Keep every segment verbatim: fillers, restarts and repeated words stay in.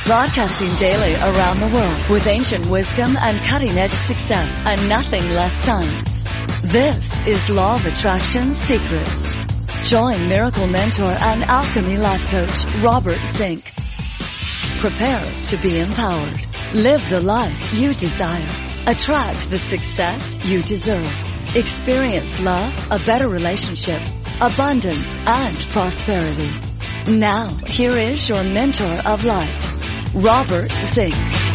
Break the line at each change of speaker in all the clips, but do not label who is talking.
Broadcasting daily around the world with ancient wisdom and cutting-edge success and nothing less science. This is Law of Attraction Secrets. Join Miracle Mentor and Alchemy Life Coach Robert Zink. Prepare to be empowered. Live the life you desire. Attract the success you deserve. Experience love, a better relationship, abundance, and prosperity. Now, here is your mentor of light, Robert Zink.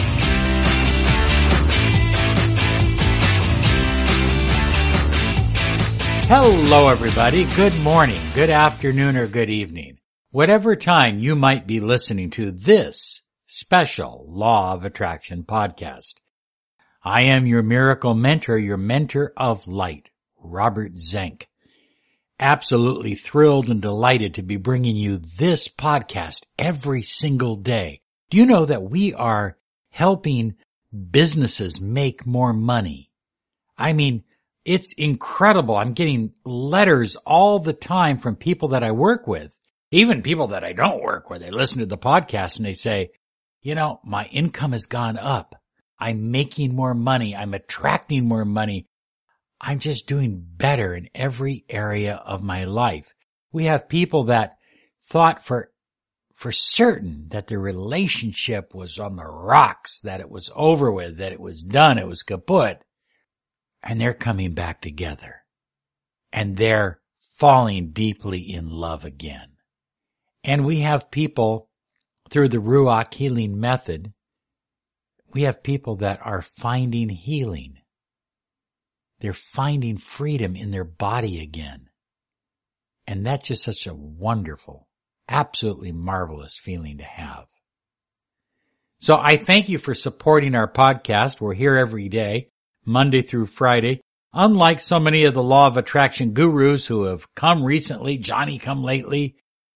Hello, everybody. Good morning, good afternoon, or good evening. Whatever time you might be listening to this special Law of Attraction podcast. I am your miracle mentor, your mentor of light, Robert Zink. Absolutely thrilled and delighted to be bringing you this podcast every single day. Do you know that we are helping businesses make more money? I mean, it's incredible. I'm getting letters all the time from people that I work with, even people that I don't work with. They listen to the podcast and they say, you know, my income has gone up. I'm making more money. I'm attracting more money. I'm just doing better in every area of my life. We have people that thought for for certain that their relationship was on the rocks, that it was over with, that it was done, it was kaput. And they're coming back together. And they're falling deeply in love again. And we have people, through the Ruach healing method, we have people that are finding healing. They're finding freedom in their body again. And that's just such a wonderful, absolutely marvelous feeling to have. So I thank you for supporting our podcast. We're here every day, Monday through Friday. Unlike so many of the Law of Attraction gurus who have come recently, Johnny come lately,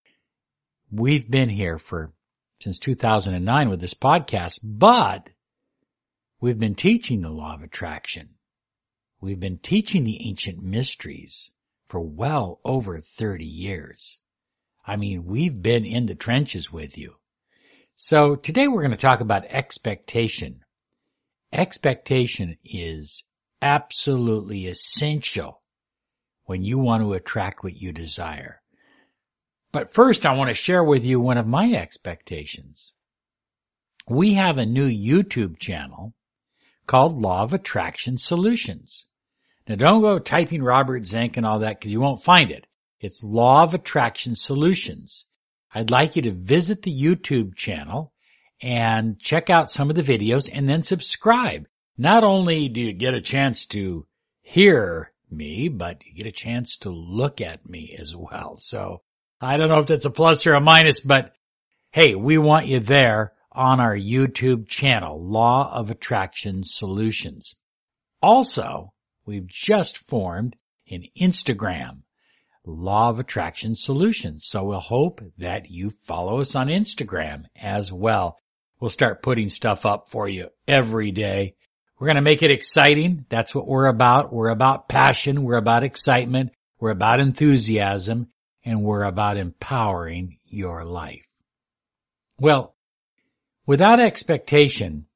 we've been here for since two thousand nine with this podcast, but we've been teaching the Law of Attraction. We've been teaching the ancient mysteries for well over thirty years. I mean, we've been in the trenches with you. So today we're going to talk about expectation. Expectation is absolutely essential when you want to attract what you desire. But first, I want to share with you one of my expectations. We have a new YouTube channel called Law of Attraction Solutions. Now, don't go typing Robert Zink and all that because you won't find it. It's Law of Attraction Solutions. I'd like you to visit the YouTube channel and check out some of the videos and then subscribe. Not only do you get a chance to hear me, but you get a chance to look at me as well. So I don't know if that's a plus or a minus, but hey, we want you there on our YouTube channel, Law of Attraction Solutions. Also, we've just formed an Instagram, Law of Attraction Solutions. So we'll hope that you follow us on Instagram as well. We'll start putting stuff up for you every day. We're going to make it exciting. That's what we're about. We're about passion. We're about excitement. We're about enthusiasm. And we're about empowering your life. Well, without expectation,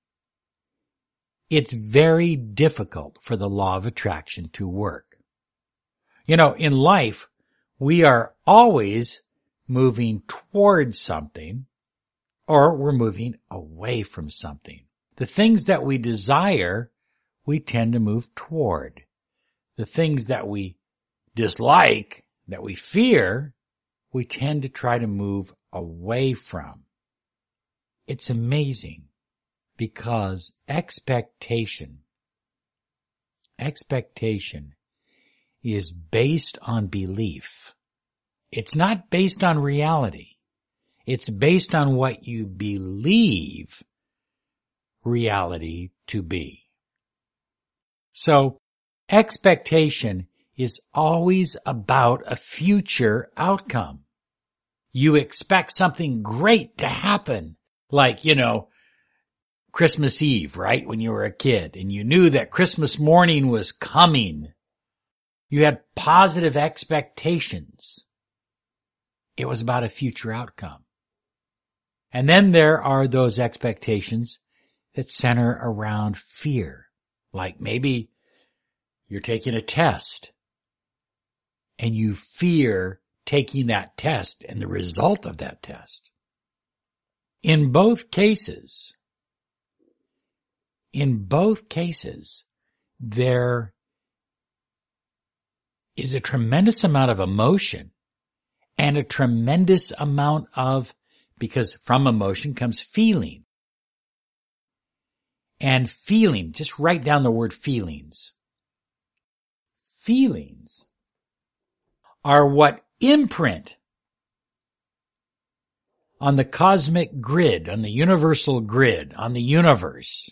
it's very difficult for the Law of Attraction to work. You know, in life, we are always moving towards something, or we're moving away from something. The things that we desire, we tend to move toward. The things that we dislike, that we fear, we tend to try to move away from. It's amazing because expectation, expectation is based on belief. It's not based on reality. It's based on what you believe reality to be. So expectation is always about a future outcome. You expect something great to happen, like, you know, Christmas Eve, right? When you were a kid and you knew that Christmas morning was coming. You had positive expectations. It was about a future outcome. And then there are those expectations that center around fear. Like maybe you're taking a test and you fear taking that test and the result of that test. In both cases, in both cases, there is a tremendous amount of emotion and a tremendous amount of, because from emotion comes feeling. And feeling, just write down the word feelings. Feelings are what imprint on the cosmic grid, on the universal grid, on the universe.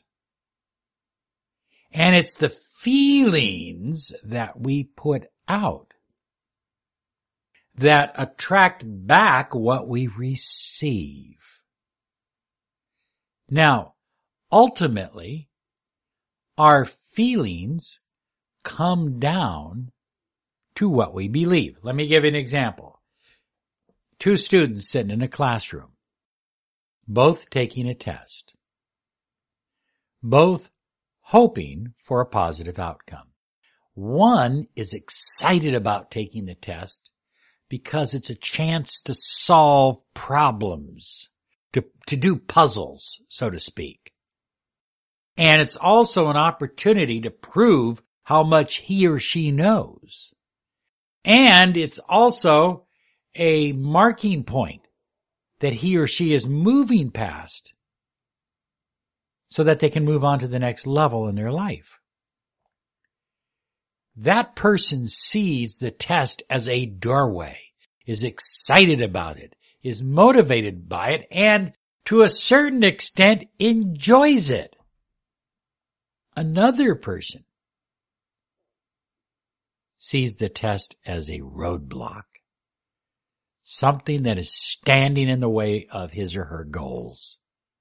And it's the feelings that we put out that attract back what we receive. Now, ultimately, our feelings come down to what we believe. Let me give you an example. Two students sitting in a classroom, both taking a test, both hoping for a positive outcome. One is excited about taking the test because it's a chance to solve problems, to, to do puzzles, so to speak. And it's also an opportunity to prove how much he or she knows. And it's also a marking point that he or she is moving past so that they can move on to the next level in their life. That person sees the test as a doorway, is excited about it, is motivated by it, and to a certain extent enjoys it. Another person sees the test as a roadblock, something that is standing in the way of his or her goals.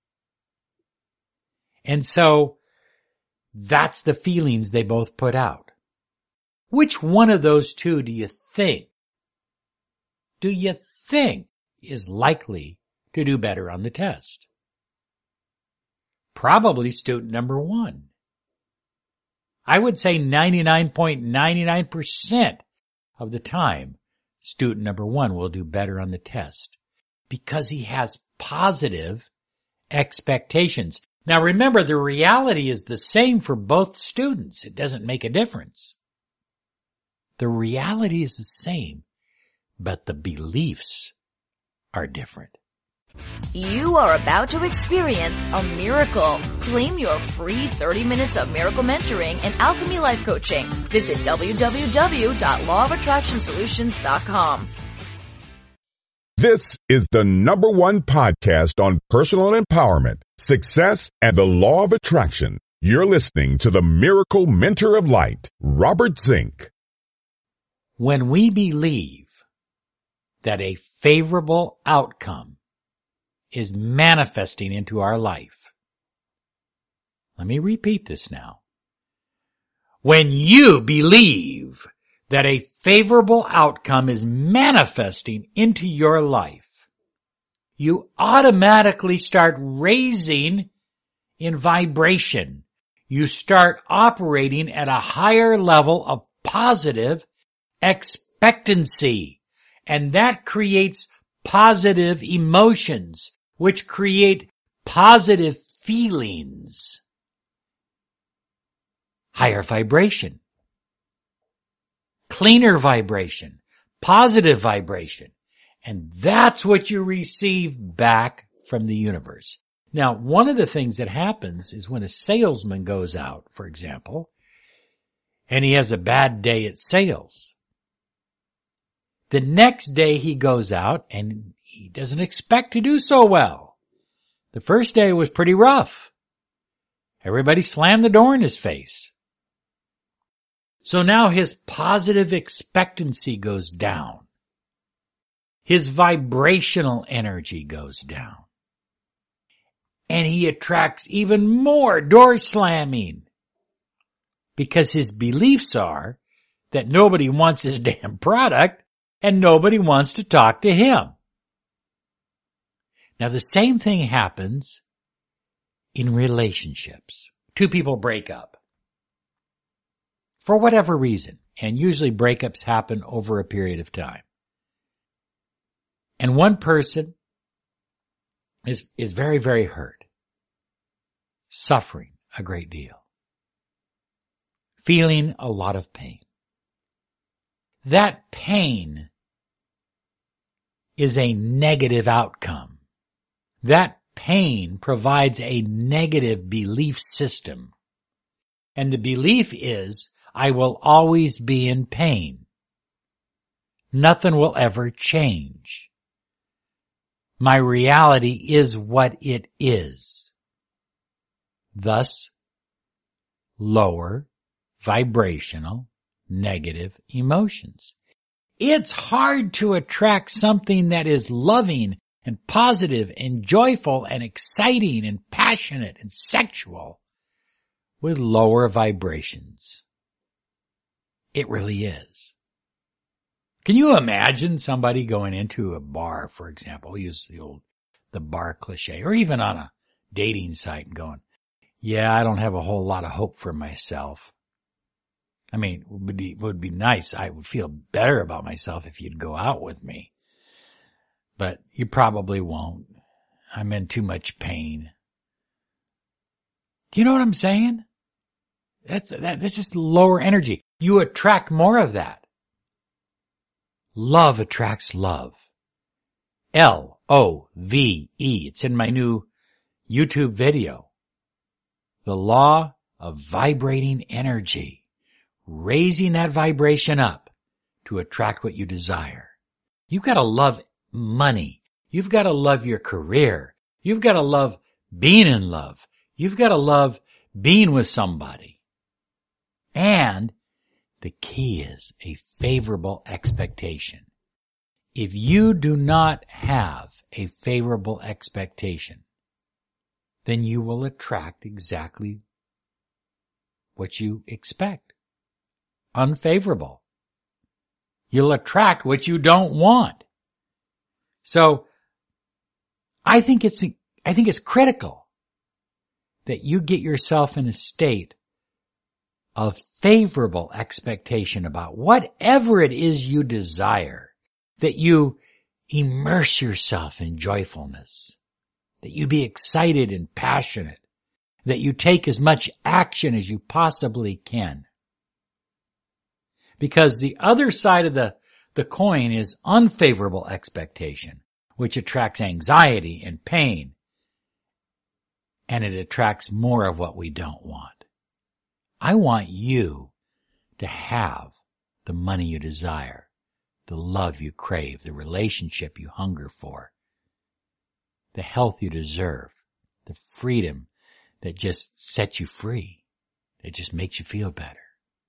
And so that's the feelings they both put out. Which one of those two do you think, do you think is likely to do better on the test? Probably student number one. I would say ninety-nine point nine nine percent of the time, student number one will do better on the test because he has positive expectations. Now remember, the reality is the same for both students. It doesn't make a difference. The reality is the same, but the beliefs are different.
You are about to experience a miracle. Claim your free thirty minutes of miracle mentoring and alchemy life coaching. Visit w w w dot law of attraction solutions dot com.
This is the number one podcast on personal empowerment, success, and the law of attraction. You're listening to the Miracle Mentor of Light, Robert Zink.
When we believe that a favorable outcome is manifesting into our life. Let me repeat this now. When you believe that a favorable outcome is manifesting into your life, you automatically start raising in vibration. You start operating at a higher level of positive expectancy, and that creates positive emotions, which create positive feelings. Higher vibration, cleaner vibration, positive vibration. And that's what you receive back from the universe. Now, one of the things that happens is when a salesman goes out, for example, and he has a bad day at sales. The next day he goes out and he doesn't expect to do so well. The first day was pretty rough. Everybody slammed the door in his face. So now his positive expectancy goes down. His vibrational energy goes down. And he attracts even more door slamming. Because his beliefs are that nobody wants his damn product and nobody wants to talk to him. Now, the same thing happens in relationships. Two people break up for whatever reason, and usually breakups happen over a period of time. And one person is, is very, very hurt, suffering a great deal, feeling a lot of pain. That pain is a negative outcome. That pain provides a negative belief system. And the belief is, I will always be in pain. Nothing will ever change. My reality is what it is. Thus, lower vibrational negative emotions. It's hard to attract something that is loving and positive and joyful and exciting and passionate and sexual with lower vibrations. It really is. Can you imagine somebody going into a bar, for example, use the old, the bar cliche, or even on a dating site and going, yeah, I don't have a whole lot of hope for myself. I mean, it would be, would be nice. I would feel better about myself if you'd go out with me. But you probably won't. I'm in too much pain. Do you know what I'm saying? That's, that, that's just lower energy. You attract more of that. Love attracts love. L O V E. It's in my new YouTube video. The law of vibrating energy. Raising that vibration up to attract what you desire. You've got to love money. You've got to love your career. You've got to love being in love. You've got to love being with somebody. And the key is a favorable expectation. If you do not have a favorable expectation, then you will attract exactly what you expect. Unfavorable. You'll attract what you don't want. So, I think it's, I think it's critical that you get yourself in a state of favorable expectation about whatever it is you desire, that you immerse yourself in joyfulness, that you be excited and passionate, that you take as much action as you possibly can. Because the other side of the, the coin is unfavorable expectation, which attracts anxiety and pain, and it attracts more of what we don't want. I want you to have the money you desire, the love you crave, the relationship you hunger for, the health you deserve, the freedom that just sets you free, that just makes you feel better.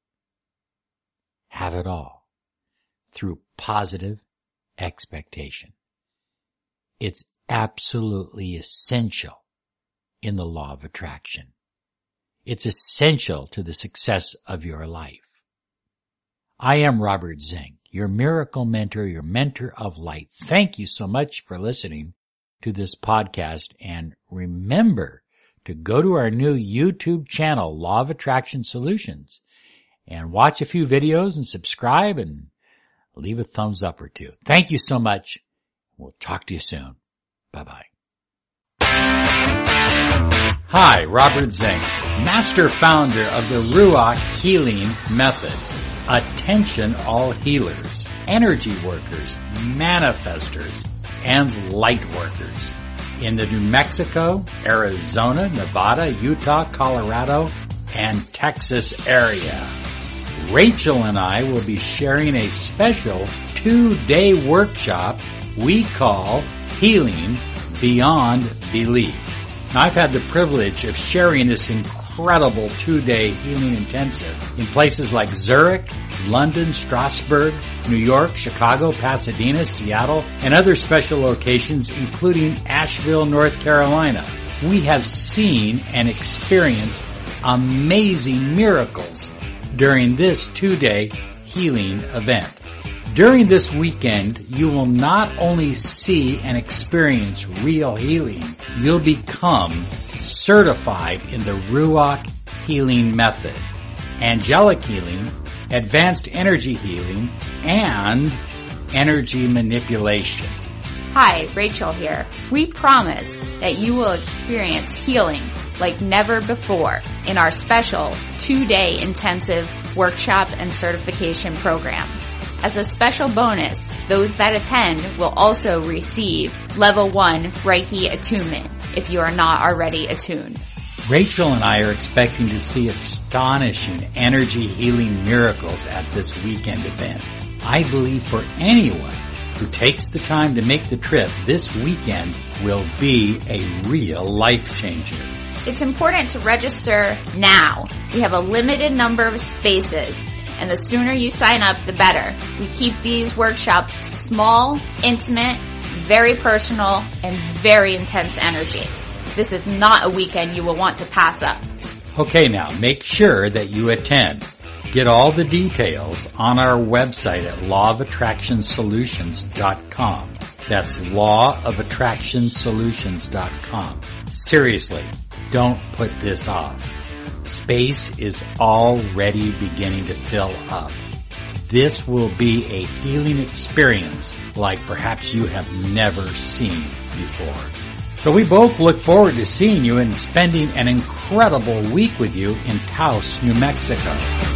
Have it all through positive expectation. It's absolutely essential in the law of attraction. It's essential to the success of your life. I am Robert Zink, your miracle mentor, your mentor of light. Thank you so much for listening to this podcast, and remember to go to our new YouTube channel, Law of Attraction Solutions, and watch a few videos and subscribe and leave a thumbs up or two. Thank you so much. We'll talk to you soon. Bye-bye. Hi, Robert Zink, master founder of the Ruach Healing Method. Attention all healers, energy workers, manifestors, and light workers in the New Mexico, Arizona, Nevada, Utah, Colorado, and Texas area. Rachel and I will be sharing a special two-day workshop we call Healing Beyond Belief. Now, I've had the privilege of sharing this incredible two-day healing intensive in places like Zurich, London, Strasbourg, New York, Chicago, Pasadena, Seattle, and other special locations, including Asheville, North Carolina. We have seen and experienced amazing miracles during this two-day healing event. During this weekend, you will not only see and experience real healing, you'll become certified in the Ruach healing method, angelic healing, advanced energy healing, and energy manipulation.
Hi, Rachel here. We promise that you will experience healing like never before in our special two-day intensive workshop and certification program. As a special bonus, those that attend will also receive level one Reiki attunement if you are not already attuned.
Rachel and I are expecting to see astonishing energy healing miracles at this weekend event. I believe for anyone who takes the time to make the trip, this weekend will be a real life changer.
It's important to register now. We have a limited number of spaces, and the sooner you sign up, the better. We keep these workshops small, intimate, very personal, and very intense energy. This is not a weekend you will want to pass up.
Okay, now make sure that you attend. Get all the details on our website at law of attraction solutions dot com. That's law of attraction solutions dot com. Seriously, don't put this off. Space is already beginning to fill up. This will be a healing experience like perhaps you have never seen before. So we both look forward to seeing you and spending an incredible week with you in Taos, New Mexico.